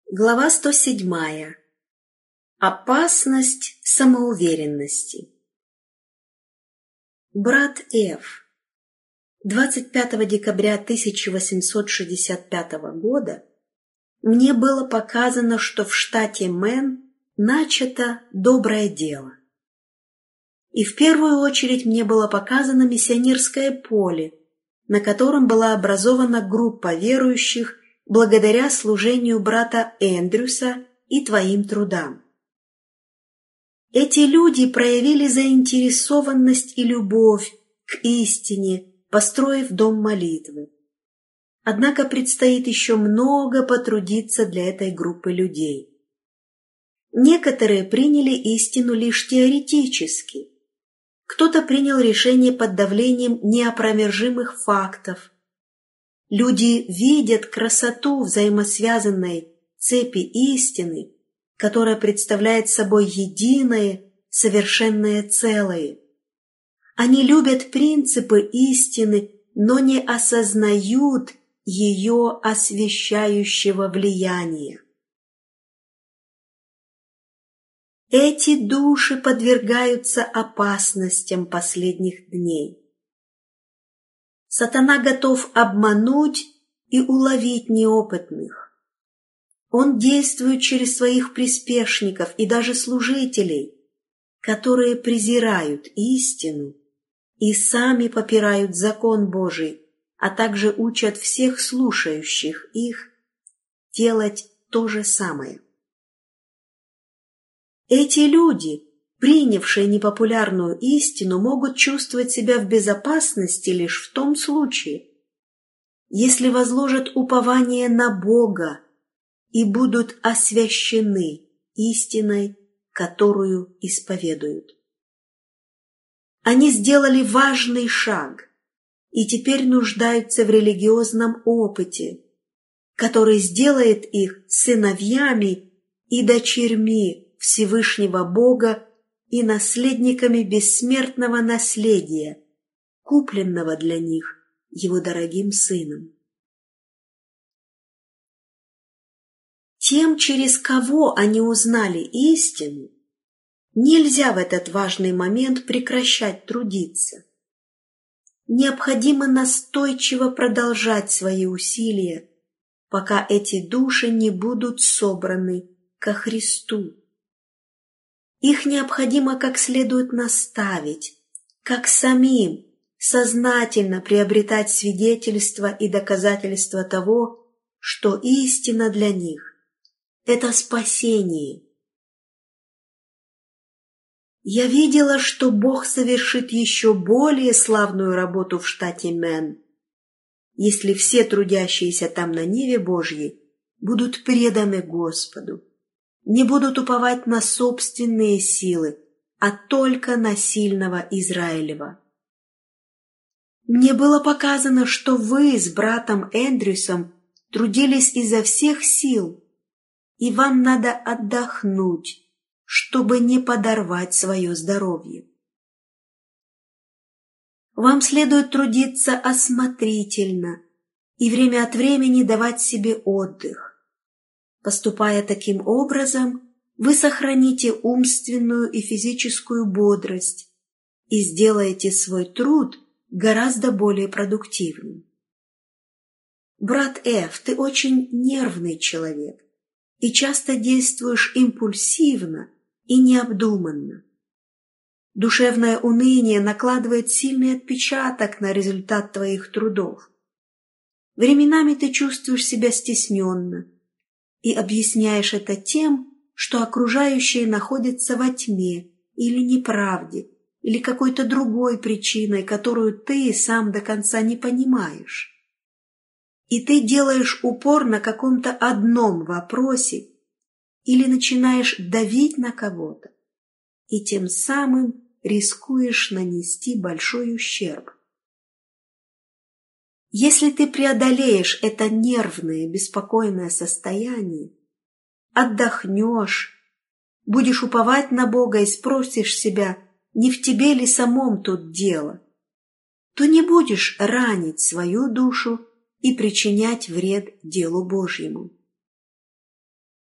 Глава 107. Опасность самоуверенности. Брат Ф. 25 декабря 1865 года мне было показано, что в штате Мэн начато доброе дело. И в первую очередь мне было показано миссионерское поле, на котором была образована группа верующих благодаря служению брата Эндрюса и твоим трудам. Эти люди проявили заинтересованность и любовь к истине, построив дом молитвы. Однако предстоит еще много потрудиться для этой группы людей. Некоторые приняли истину лишь теоретически. Кто-то принял решение под давлением неопровержимых фактов. Люди видят красоту взаимосвязанной цепи истины, которая представляет собой единое, совершенное целое. Они любят принципы истины, но не осознают ее освещающего влияния. Эти души подвергаются опасностям последних дней. Сатана готов обмануть и уловить неопытных. Он действует через своих приспешников и даже служителей, которые презирают истину и сами попирают закон Божий, а также учат всех слушающих их делать то же самое. Эти люди, принявшие непопулярную истину, могут чувствовать себя в безопасности лишь в том случае, если возложат упование на Бога и будут освящены истиной, которую исповедуют. Они сделали важный шаг и теперь нуждаются в религиозном опыте, который сделает их сыновьями и дочерьми Всевышнего Бога и наследниками бессмертного наследия, купленного для них Его дорогим Сыном. Тем, через кого они узнали истину, нельзя в этот важный момент прекращать трудиться. Необходимо настойчиво продолжать свои усилия, пока эти души не будут собраны ко Христу. Их необходимо как следует наставить, как самим сознательно приобретать свидетельства и доказательства того, что истина для них – это спасение. Я видела, что Бог совершит еще более славную работу в штате Мэн, если все трудящиеся там на ниве Божьей будут преданы Господу, не будут уповать на собственные силы, а только на сильного Израилева. Мне было показано, что вы с братом Эндрюсом трудились изо всех сил, и вам надо отдохнуть, чтобы не подорвать свое здоровье. Вам следует трудиться осмотрительно и время от времени давать себе отдых. Поступая таким образом, вы сохраните умственную и физическую бодрость и сделаете свой труд гораздо более продуктивным. Брат Ф., ты очень нервный человек и часто действуешь импульсивно и необдуманно. Душевное уныние накладывает сильный отпечаток на результат твоих трудов. Временами ты чувствуешь себя стесненно и объясняешь это тем, что окружающие находятся во тьме или неправде, или какой-то другой причиной, которую ты сам до конца не понимаешь. И ты делаешь упор на каком-то одном вопросе или начинаешь давить на кого-то, и тем самым рискуешь нанести большой ущерб. Если ты преодолеешь это нервное, беспокойное состояние, отдохнешь, будешь уповать на Бога и спросишь себя, не в тебе ли самом тут дело, то не будешь ранить свою душу и причинять вред делу Божьему.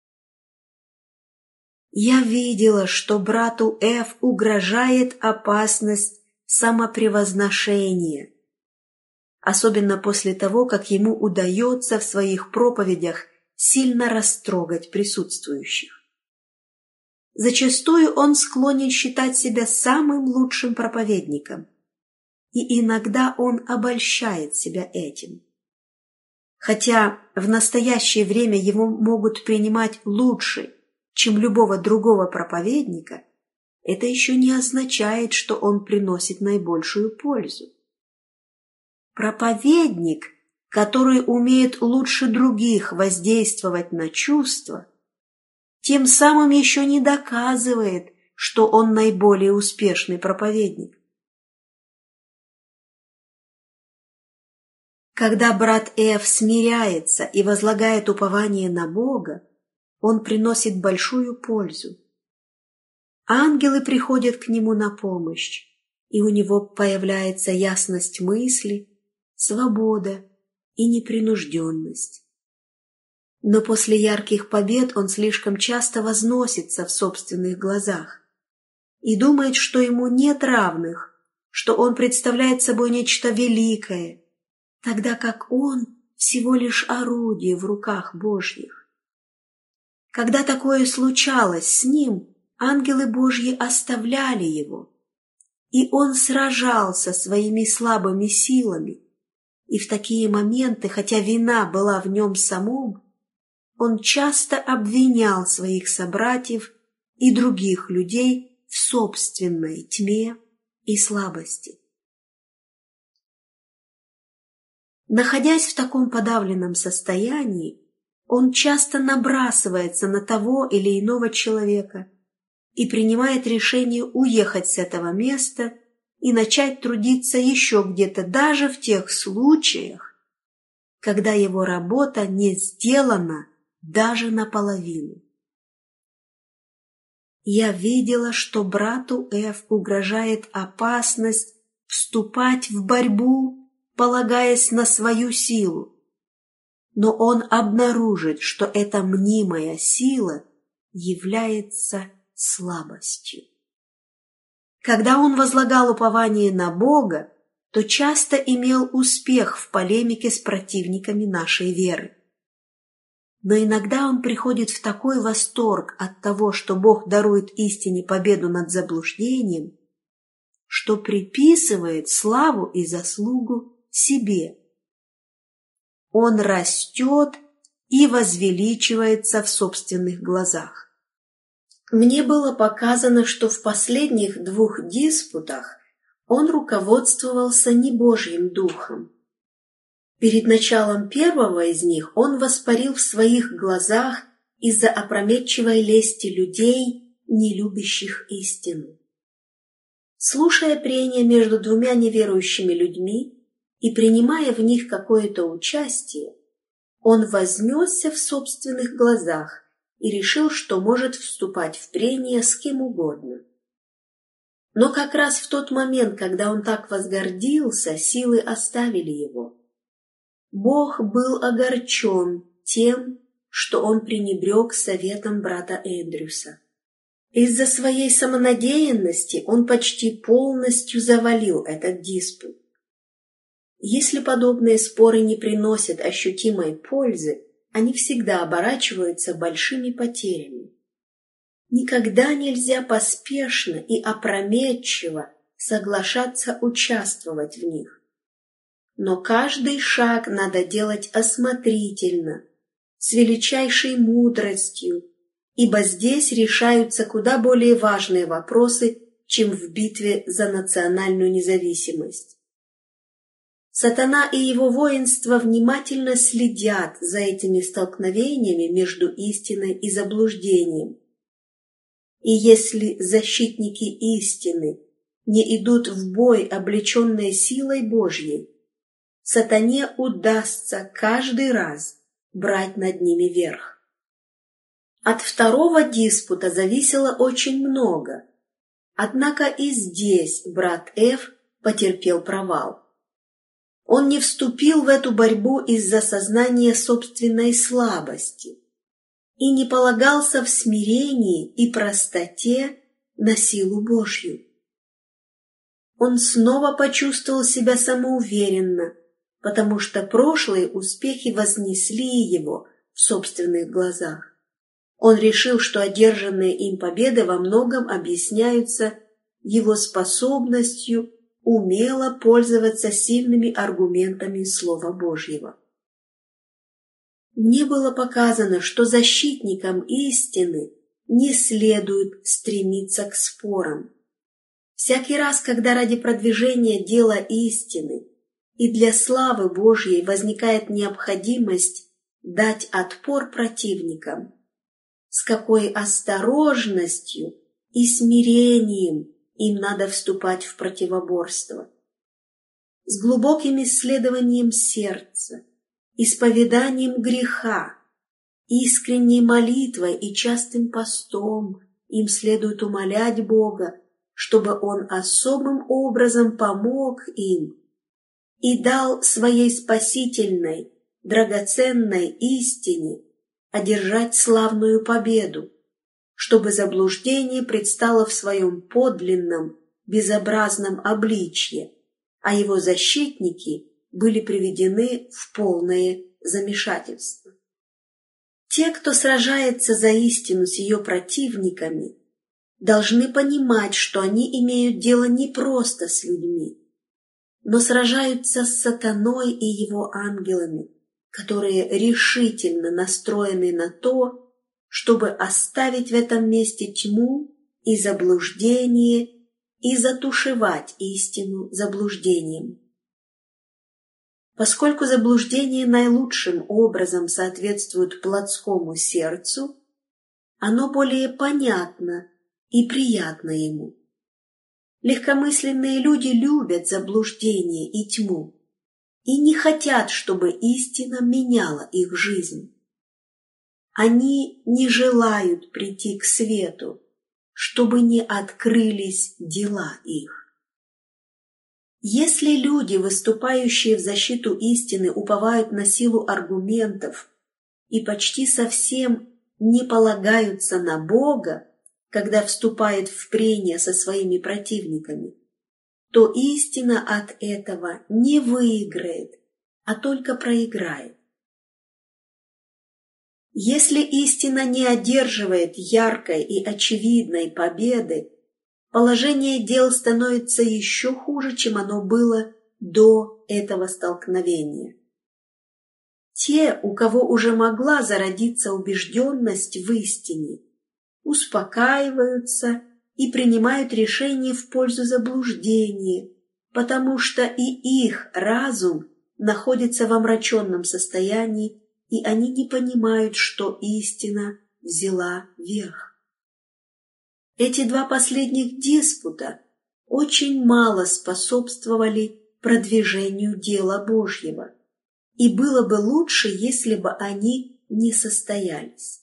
Я видела, что брату Ф угрожает опасность самопревозношения, особенно после того, как ему удается в своих проповедях сильно растрогать присутствующих. Зачастую он склонен считать себя самым лучшим проповедником, и иногда он обольщает себя этим. Хотя в настоящее время его могут принимать лучше, чем любого другого проповедника, это еще не означает, что он приносит наибольшую пользу. Проповедник, который умеет лучше других воздействовать на чувства, тем самым еще не доказывает, что он наиболее успешный проповедник. Когда брат Ф смиряется и возлагает упование на Бога, он приносит большую пользу. Ангелы приходят к нему на помощь, и у него появляется ясность мысли, свобода и непринужденность. Но после ярких побед он слишком часто возносится в собственных глазах и думает, что ему нет равных, что он представляет собой нечто великое, тогда как он всего лишь орудие в руках Божьих. Когда такое случалось с ним, ангелы Божьи оставляли его, и он сражался своими слабыми силами, и в такие моменты, хотя вина была в нем самом, он часто обвинял своих собратьев и других людей в собственной тьме и слабости. Находясь в таком подавленном состоянии, он часто набрасывается на того или иного человека и принимает решение уехать с этого места и начать трудиться еще где-то, даже в тех случаях, когда его работа не сделана даже наполовину. Я видела, что брату Ф угрожает опасность вступать в борьбу, полагаясь на свою силу, но он обнаружит, что эта мнимая сила является слабостью. Когда он возлагал упование на Бога, то часто имел успех в полемике с противниками нашей веры. Но иногда он приходит в такой восторг от того, что Бог дарует истине победу над заблуждением, что приписывает славу и заслугу себе. Он растет и возвеличивается в собственных глазах. Мне было показано, что в последних 2 диспутах он руководствовался не Божьим духом. Перед началом первого из них он воспарил в своих глазах из-за опрометчивой лести людей, не любящих истину. Слушая прения между 2 неверующими людьми и принимая в них какое-то участие, он вознесся в собственных глазах и решил, что может вступать в прения с кем угодно. Но как раз в тот момент, когда он так возгордился, силы оставили его. Бог был огорчен тем, что он пренебрег советом брата Эндрюса. Из-за своей самонадеянности он почти полностью завалил этот диспут. Если подобные споры не приносят ощутимой пользы, они всегда оборачиваются большими потерями. Никогда нельзя поспешно и опрометчиво соглашаться участвовать в них. Но каждый шаг надо делать осмотрительно, с величайшей мудростью, ибо здесь решаются куда более важные вопросы, чем в битве за национальную независимость. Сатана и его воинство внимательно следят за этими столкновениями между истиной и заблуждением. И если защитники истины не идут в бой, облеченные силой Божьей, сатане удастся каждый раз брать над ними верх. От второго диспута зависело очень много, однако и здесь брат Ф потерпел провал. Он не вступил в эту борьбу из-за сознания собственной слабости. и не полагался в смирении и простоте на силу Божью. Он снова почувствовал себя самоуверенно, потому что прошлые успехи вознесли его в собственных глазах. Он решил, что одержанные им победы во многом объясняются его способностью умело пользоваться сильными аргументами Слова Божьего. Мне было показано, что защитникам истины не следует стремиться к спорам. Всякий раз, когда ради продвижения дела истины и для славы Божьей возникает необходимость дать отпор противникам, с какой осторожностью и смирением им надо вступать в противоборство. С глубоким исследованием сердца, исповеданием греха, искренней молитвой и частым постом им следует умолять Бога, чтобы Он особым образом помог им и дал своей спасительной, драгоценной истине одержать славную победу, чтобы заблуждение предстало в своем подлинном, безобразном обличье, а его защитники были приведены в полное замешательство. Те, кто сражается за истину с ее противниками, должны понимать, что они имеют дело не просто с людьми, но сражаются с сатаной и его ангелами, которые решительно настроены на то, чтобы оставить в этом месте тьму и заблуждение и затушевать истину заблуждением. Поскольку заблуждение наилучшим образом соответствует плотскому сердцу, оно более понятно и приятно ему. Легкомысленные люди любят заблуждение и тьму и не хотят, чтобы истина меняла их жизнь. Они не желают прийти к свету, чтобы не открылись дела их. Если люди, выступающие в защиту истины, уповают на силу аргументов и почти совсем не полагаются на Бога, когда вступают в прения со своими противниками, то истина от этого не выиграет, а только проиграет. Если истина не одерживает яркой и очевидной победы, положение дел становится еще хуже, чем оно было до этого столкновения. Те, у кого уже могла зародиться убежденность в истине, успокаиваются и принимают решение в пользу заблуждения, потому что и их разум находится в омраченном состоянии, и они не понимают, что истина взяла верх. Эти два последних диспута очень мало способствовали продвижению дела Божьего, и было бы лучше, если бы они не состоялись.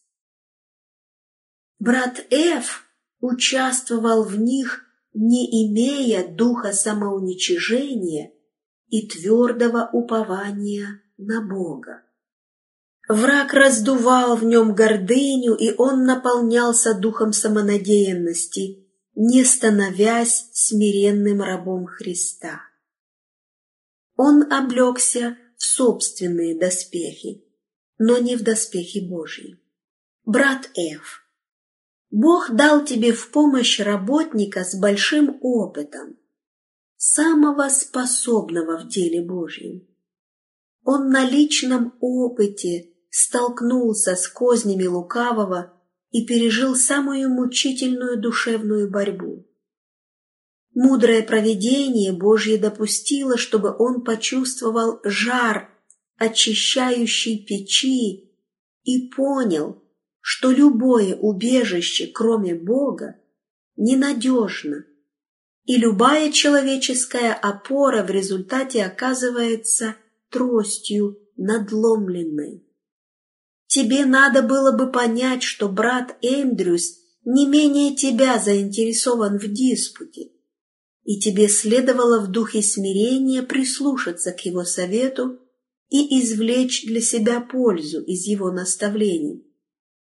Брат Ф. участвовал в них, не имея духа самоуничижения и твердого упования на Бога. Враг раздувал в нем гордыню, и он наполнялся духом самонадеянности, не становясь смиренным рабом Христа. Он облегся в собственные доспехи, но не в доспехи Божьи. Брат Ф., Бог дал тебе в помощь работника с большим опытом, самого способного в деле Божьем. Он на личном опыте столкнулся с кознями лукавого и пережил самую мучительную душевную борьбу. Мудрое провидение Божье допустило, чтобы он почувствовал жар очищающей печи и понял, что любое убежище, кроме Бога, ненадежно, и любая человеческая опора в результате оказывается тростью надломленной. Тебе надо было бы понять, что брат Эндрюс не менее тебя заинтересован в диспуте, и тебе следовало в духе смирения прислушаться к его совету и извлечь для себя пользу из его наставлений.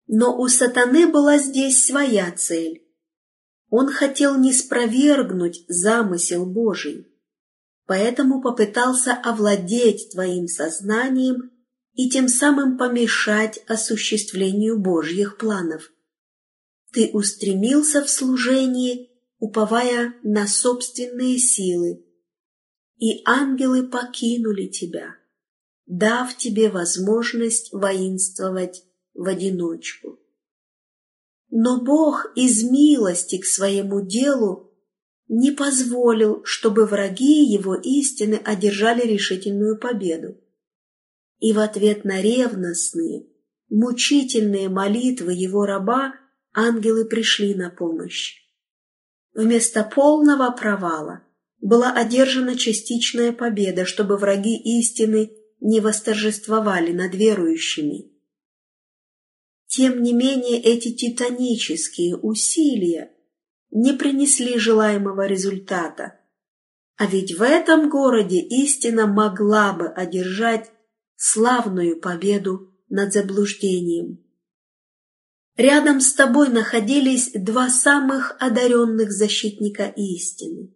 Но у сатаны была здесь своя цель. Он хотел ниспровергнуть замысел Божий, поэтому попытался овладеть твоим сознанием и тем самым помешать осуществлению Божьих планов. Ты устремился в служение, уповая на собственные силы, и ангелы покинули тебя, дав тебе возможность воинствовать в одиночку. Но Бог из милости к своему делу не позволил, чтобы враги Его истины одержали решительную победу. И в ответ на ревностные, мучительные молитвы Его раба ангелы пришли на помощь. Вместо полного провала была одержана частичная победа, чтобы враги истины не восторжествовали над верующими. Тем не менее, эти титанические усилия не принесли желаемого результата, а ведь в этом городе истина могла бы одержать славную победу над заблуждением. Рядом с тобой находились два самых одаренных защитника истины.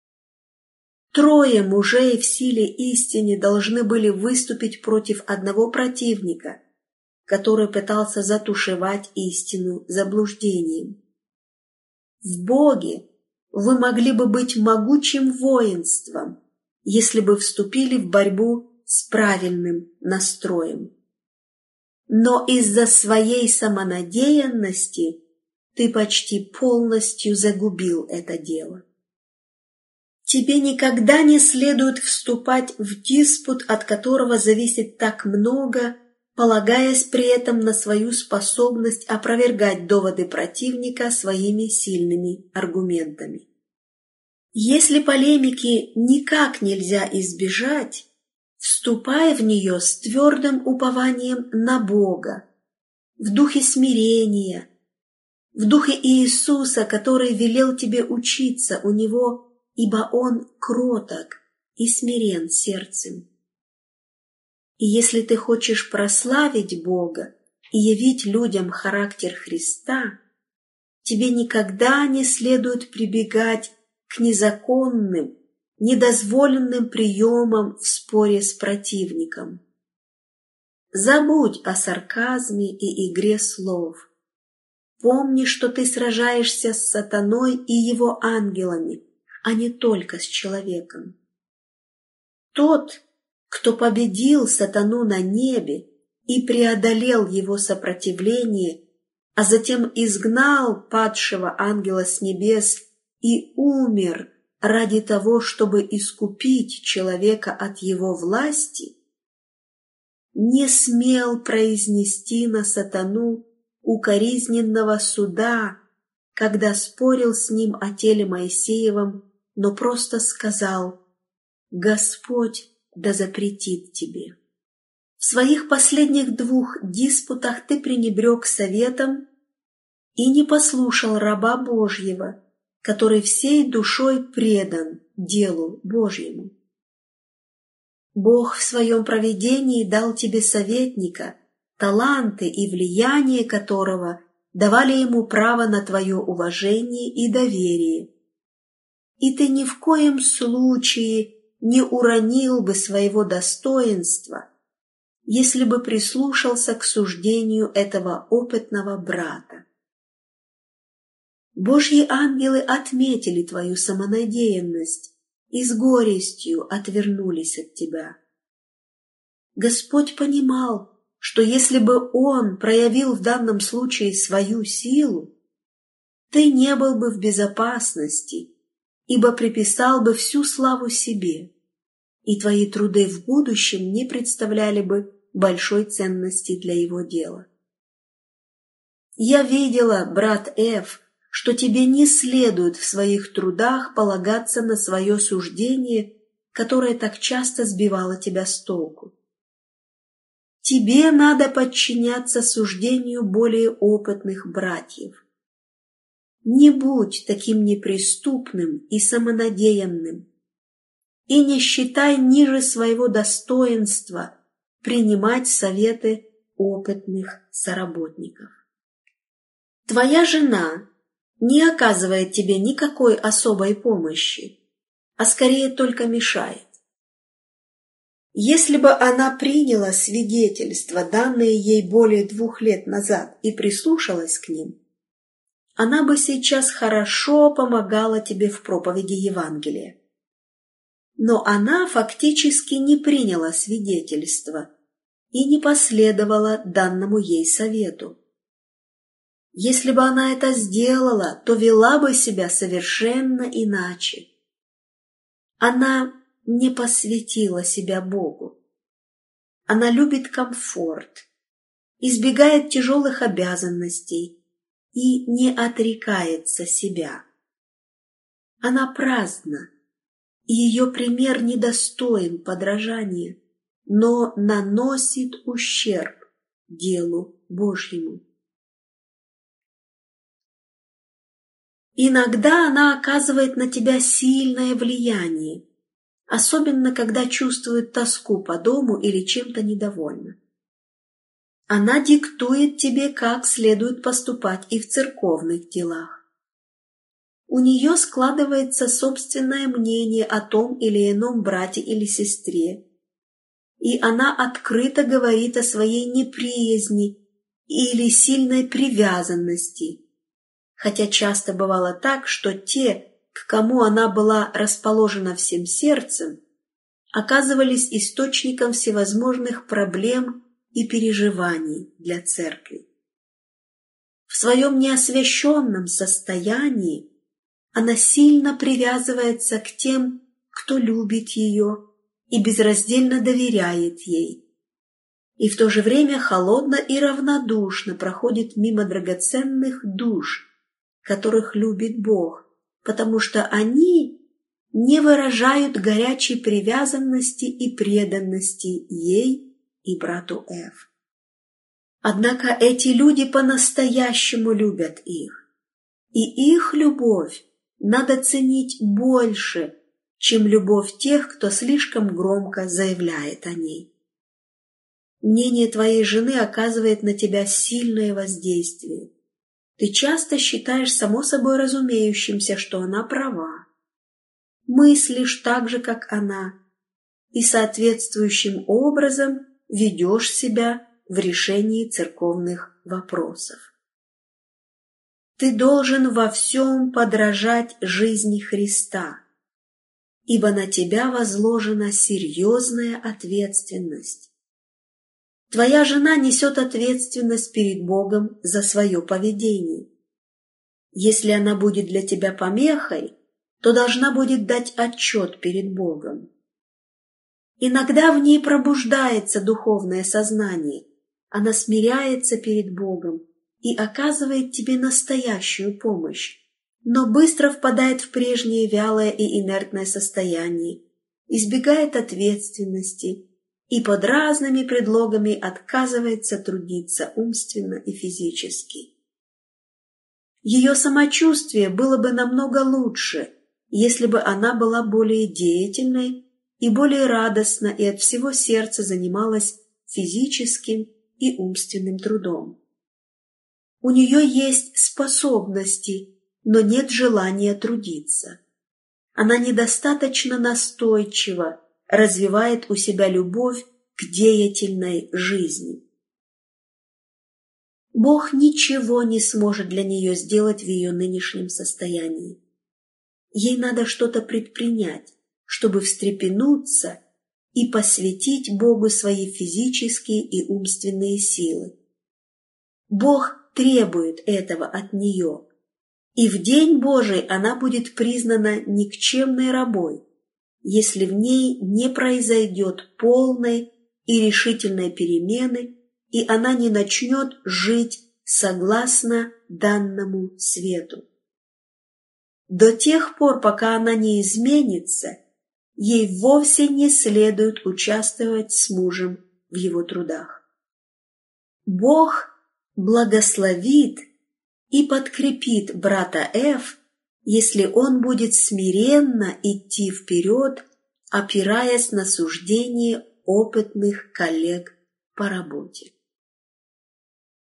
3 мужей в силе истины должны были выступить против одного противника, который пытался затушевать истину заблуждением. В Боге вы могли бы быть могучим воинством, если бы вступили в борьбу с правильным настроем. Но из-за своей самонадеянности ты почти полностью загубил это дело. Тебе никогда не следует вступать в диспут, от которого зависит так много, полагаясь при этом на свою способность опровергать доводы противника своими сильными аргументами. Если полемики никак нельзя избежать, вступай в нее с твердым упованием на Бога, в духе смирения, в духе Иисуса, который велел тебе учиться у Него, ибо Он кроток и смирен сердцем. И если ты хочешь прославить Бога и явить людям характер Христа, тебе никогда не следует прибегать к незаконным, недозволенным приемам в споре с противником. Забудь о сарказме и игре слов. Помни, что ты сражаешься с сатаной и его ангелами, а не только с человеком. Тот, кто победил сатану на небе и преодолел его сопротивление, а затем изгнал падшего ангела с небес и умер ради того, чтобы искупить человека от его власти, не смел произнести на сатану укоризненного суда, когда спорил с ним о теле Моисеевом, но просто сказал: «Господь да запретит тебе». В своих последних 2 диспутах ты пренебрег советом и не послушал раба Божьего, который всей душой предан делу Божьему. Бог в своем провидении дал тебе советника, таланты и влияние которого давали ему право на твое уважение и доверие. И ты ни в коем случае не уронил бы своего достоинства, если бы прислушался к суждению этого опытного брата. Божьи ангелы отметили твою самонадеянность и с горестью отвернулись от тебя. Господь понимал, что если бы Он проявил в данном случае свою силу, ты не был бы в безопасности, ибо приписал бы всю славу себе, и твои труды в будущем не представляли бы большой ценности для Его дела. Я видела, брат Эв, что тебе не следует в своих трудах полагаться на свое суждение, которое так часто сбивало тебя с толку. Тебе надо подчиняться суждению более опытных братьев. Не будь таким неприступным и самонадеянным, и не считай ниже своего достоинства принимать советы опытных соработников. Твоя жена не оказывает тебе никакой особой помощи, а скорее только мешает. Если бы она приняла свидетельства, данные ей более 2 лет назад, и прислушалась к ним, она бы сейчас хорошо помогала тебе в проповеди Евангелия. Но она фактически не приняла свидетельства и не последовала данному ей совету. Если бы она это сделала, то вела бы себя совершенно иначе. Она не посвятила себя Богу. Она любит комфорт, избегает тяжелых обязанностей и не отрекается себя. Она праздна, и ее пример недостоин подражания, но наносит ущерб делу Божьему. Иногда она оказывает на тебя сильное влияние, особенно когда чувствует тоску по дому или чем-то недовольна. Она диктует тебе, как следует поступать и в церковных делах. У нее складывается собственное мнение о том или ином брате или сестре, и она открыто говорит о своей неприязни или сильной привязанности, хотя часто бывало так, что те, к кому она была расположена всем сердцем, оказывались источником всевозможных проблем и переживаний для церкви. В своем неосвященном состоянии она сильно привязывается к тем, кто любит ее и безраздельно доверяет ей, и в то же время холодно и равнодушно проходит мимо драгоценных душ, которых любит Бог, потому что они не выражают горячей привязанности и преданности ей и брату Ф. Однако эти люди по-настоящему любят их, и их любовь надо ценить больше, чем любовь тех, кто слишком громко заявляет о ней. Мнение твоей жены оказывает на тебя сильное воздействие. Ты часто считаешь само собой разумеющимся, что она права. Мыслишь так же, как она, и соответствующим образом ведешь себя в решении церковных вопросов. Ты должен во всем подражать жизни Христа, ибо на тебя возложена серьезная ответственность. Твоя жена несет ответственность перед Богом за свое поведение. Если она будет для тебя помехой, то должна будет дать отчет перед Богом. Иногда в ней пробуждается духовное сознание, она смиряется перед Богом и оказывает тебе настоящую помощь, но быстро впадает в прежнее вялое и инертное состояние, избегает ответственности и под разными предлогами отказывается трудиться умственно и физически. Ее самочувствие было бы намного лучше, если бы она была более деятельной и более радостно и от всего сердца занималась физическим и умственным трудом. У нее есть способности, но нет желания трудиться. Она недостаточно настойчива, развивает у себя любовь к деятельной жизни. Бог ничего не сможет для нее сделать в ее нынешнем состоянии. Ей надо что-то предпринять, чтобы встрепенуться и посвятить Богу свои физические и умственные силы. Бог требует этого от нее, и в день Божий она будет признана никчемной рабой, если в ней не произойдет полной и решительной перемены, и она не начнет жить согласно данному свету. До тех пор, пока она не изменится, ей вовсе не следует участвовать с мужем в его трудах. Бог благословит и подкрепит брата Ф, если он будет смиренно идти вперед, опираясь на суждение опытных коллег по работе.